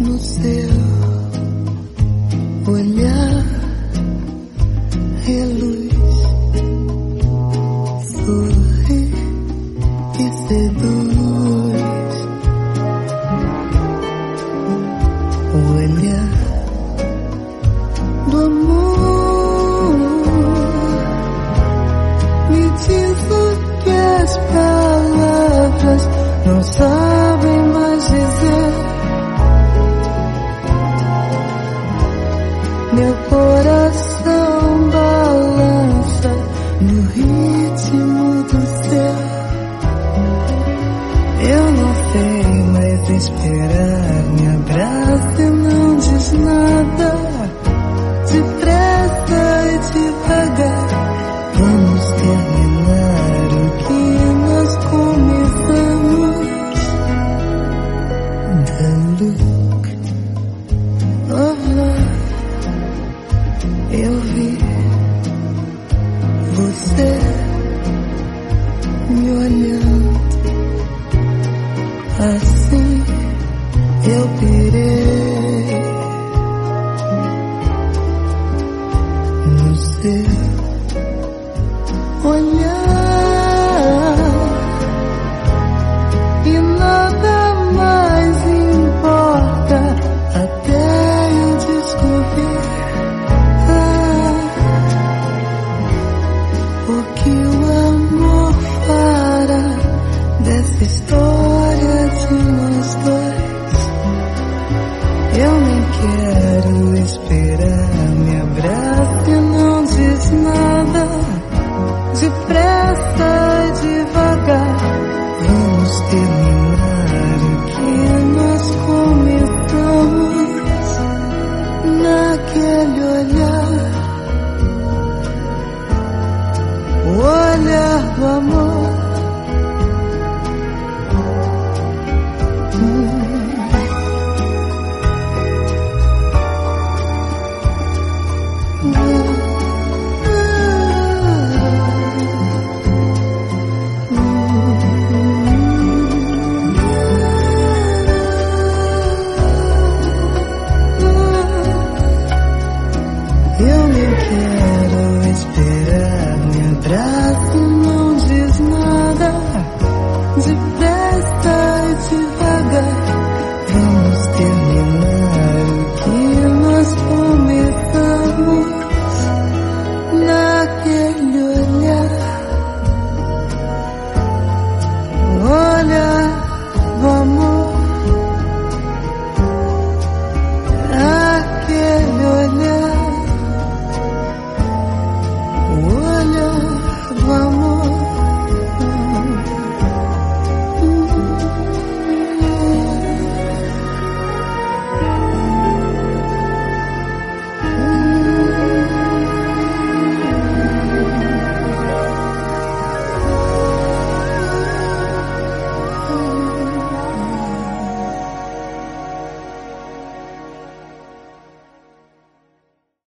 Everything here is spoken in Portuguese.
no seu olhar reluz, sorri e seduz. O olhar do amor me diz o que as palavras não sabem mais dizer. Meu coração balança no ritmo do seu. Eu não sei mais esperar, me abraça e não diz nada. Depressa e devagar, vamos terminar o que nós começamos. The look of love. Eu vi você me olhando, assim eu pirei no seu olhar e nada mais importa até eu descobrir o que o amor fará dessa história de nós dois. Eu nem quero esperar.